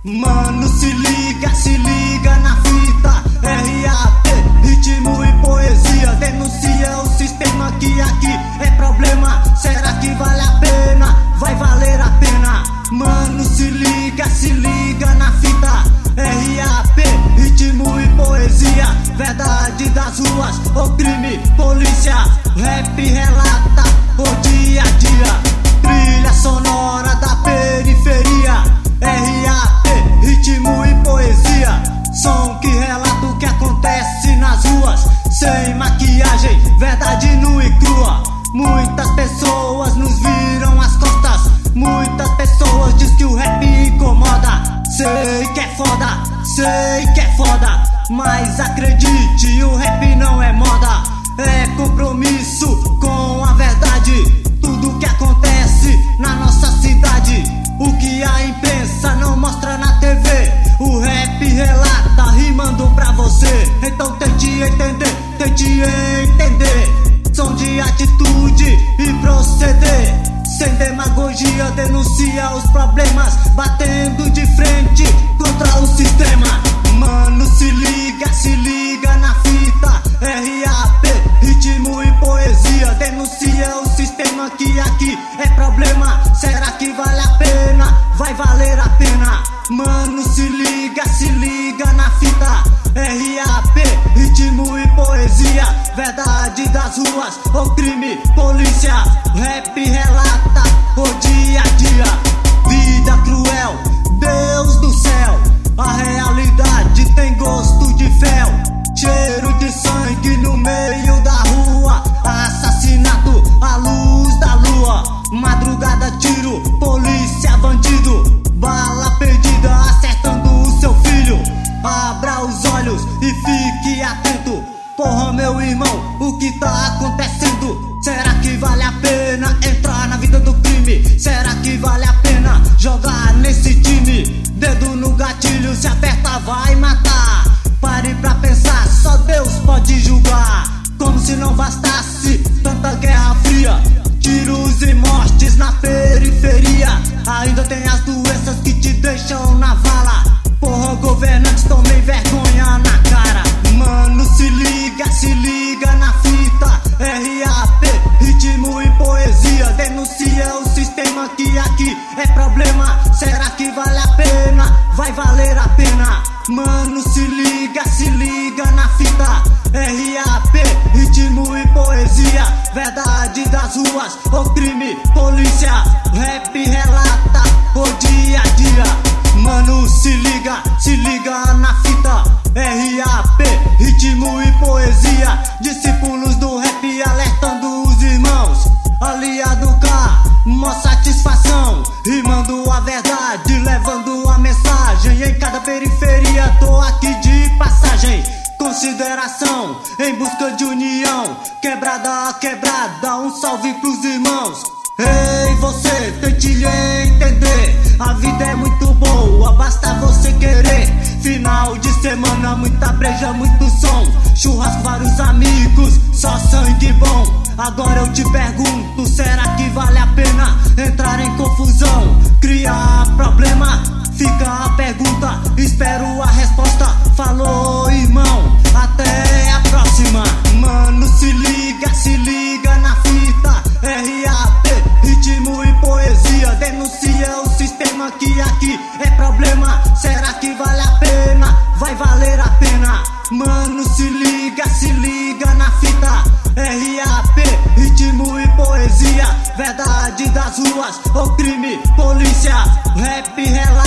Mano, se liga na fita. RAP, ritmo e poesia. Denuncia o sistema que aqui é problema. Será que vale a pena? Vai valer a pena. Mano, se liga na fita. RAP, ritmo e poesia. Verdade das ruas, o crime, polícia. Rap relata o dia a dia. Trilha sonora da periferia. RAP, ritmo e poesia. Som que relata o que acontece nas ruas. Sem maquiagem, verdade nua e crua. Muitas pessoas nos viram as costas. Muitas pessoas diz que o rap incomoda. Sei que é foda, mas acredite, o rap não é moda. É compromisso com a verdade. Tudo que acontece na nossa cidade, o que a imprensa não mostra na TV, o rap relata rimando pra você. Então tente entender. Som de atitude e proceder. Sem demagogia, denuncia os problemas, batendo de frente contra o sistema. Mano, se liga na fita. RAP, ritmo e poesia. Denuncia o sistema que aqui é problema. Será que vale a pena? Vai valer a pena. Mano, se liga na fita. RAP, ritmo e poesia. Verdade das ruas, o crime, polícia. Rap relata o dia a dia. Vida cruel, Deus do céu. A realidade tem gosto de fel. Cheiro de sangue no meio da rua. Assassinato à luz da lua. Madrugada, tiro, polícia, bandido. Bala perdida acertando o seu filho. Abra os olhos e fique atento. Porra, meu irmão, o que tá acontecendo? Será que vale a pena entrar na vida do crime? Será que vale a pena jogar nesse time? Dedo no gatilho, se aperta vai matar. Pare pra pensar, só Deus pode julgar. Como se não bastasse tanta guerra fria. Tiros e mortes na periferia. Ainda tem as doenças que te deixam na vala. Porra, governantes, tomem vergonha na cara. Mano, se liga na fita. RAP, ritmo e poesia. Denuncia o sistema que aqui é problema. Será que vale a pena? Vai valer a pena. Mano, se liga na fita. RAP, ritmo e poesia. Verdade das ruas, o crime, polícia. Rap relata o dia a dia. Mano, se liga na fita. RAP, ritmo e poesia. Discípulos do rap alertando os irmãos. Aliado K, mó satisfação. Rimando a verdade, levando a mensagem. Em cada periferia, tô aqui de passagem. Consideração, em busca de união. Quebrada a quebrada, um salve pros irmãos. Ei, você, tente entender. A vida é muito boa, basta você querer. Final de semana, muita breja, muito som. Churrasco, vários amigos, só sangue bom. Agora eu te pergunto, será que vale a pena entrar em confusão? Criar problema? Fica a pergunta, espero a resposta. Falou, irmão, até a próxima. Mano, se liga na fita. RAP, ritmo e poesia. Denuncia o sistema que aqui é problema. Será que vale a pena? Vai valer a pena. Mano, se liga na fita. RAP, ritmo e poesia. Verdade das ruas, o crime, polícia. Rap relata